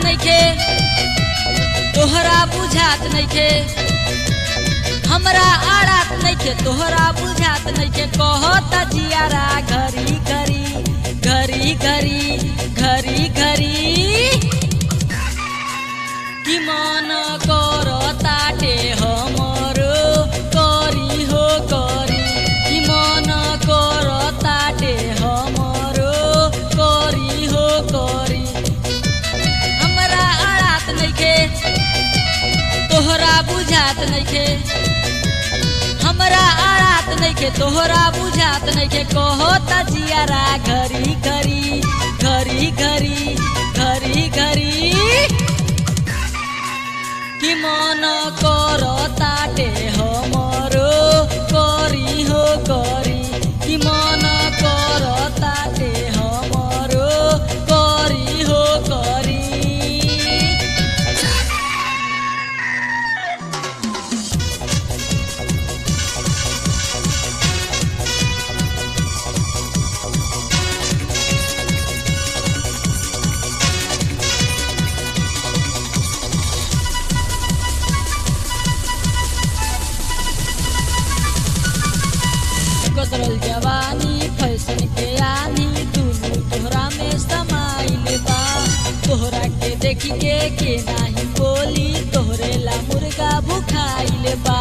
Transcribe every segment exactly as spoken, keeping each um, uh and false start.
नइखे तोहरा बुझात नइखे हमरा आड़ात नइखे तोहरा बुझात नइखे कहता जियारा घरी घरी घरी घरी घरी घरी कि मन करताटे हमरो करी हो करी कि मन करताटे हमरो करी हो करी हमरा आड़ात नइखे तोहरा बुझात नइखे हमरा आड़ात नइखे तोहरा बुझात नइखे कहता जियारा घरी घरी घरी घरी घरी घरी कि मन करताटे हमरो करी हो करी कि मन करताटे हमरो करी हो करी कदरल जवानी फैशन के आनी दुनू तोहरा में समाइल बा तोहरा के देखी के के नाही बोली तोहरे ला मुर्गा भुखाइल बा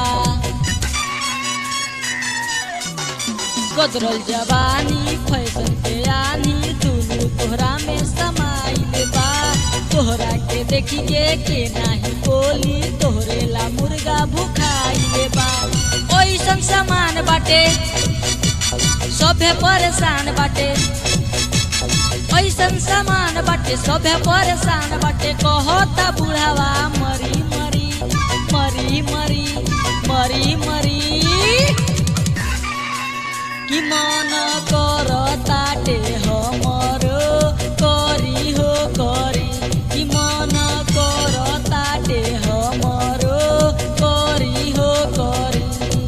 कदरल जवानी फैशन के आनी दुनू तोहरा में समाइल बा तोहरा के देखी के के नाही बोली तोहरे ला मुर्गा भुखाइल बा ओइसन सामान बाटे सभे परेशान बाटे ऐसन सामान बाटे सभे परेशान बाटे कहता बुढ़ावा मरी मरी मरी मरी मरी मरी कि मन करताटे हमरो करी हो करी कि मन करताटे हमरो करी हो करी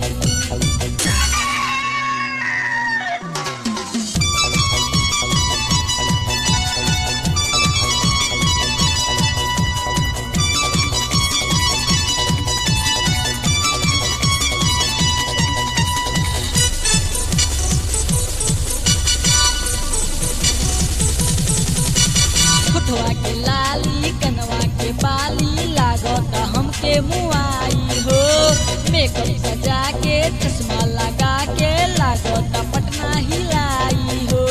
होठवा के लाली कनवा के बाली लागत हमके मुआई हो मेकअप सजा के चश्मा लगा के लागत पटना हिलाई हो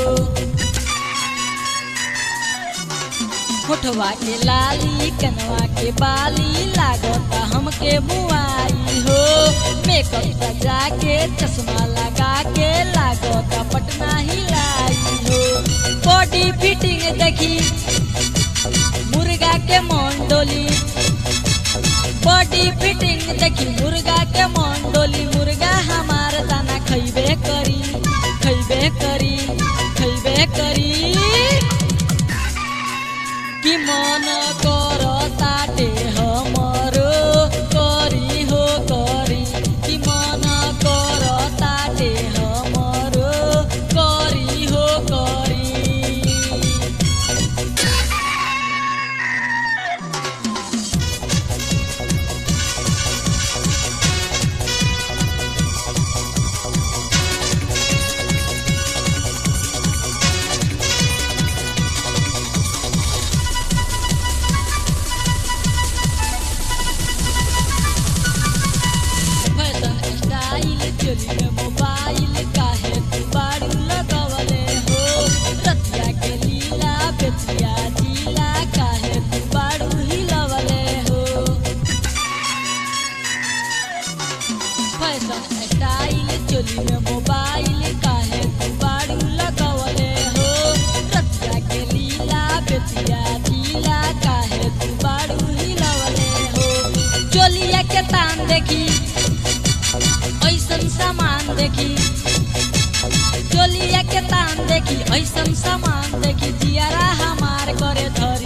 होठवा के लाली कनवा के बाली लागत हमके मुआई हो मेकअप सजा के चश्मा लगा के लागत पटना हिलाई हो बॉडी फिटिंग देखी मुर्गा के मंडोली बॉडी फिटिंग देखी मुर्गा के मंडोली मुर्गा हमार दाना खइबे करी खइबे करी खइबे करी कि मन करताटे हमरो करी हो करी कि मन करताटे हमरो करी हो करी चोली में मोबाइल काहे तू बारू लगवले हो रतिया के लीला बेतिया जिला काहे तू बारू हिलवले हो फैशन स्टाइल चोली में मोबाइल काहे तू बारू लगवले हो रतिया के लीला बेतिया जिला काहे तू बारू हिलवले हो चोलिया के तान देखी ऐसन सामान देखी चोलिया के तान देखी ऐसन सामान देखी जियारा हमार करे धर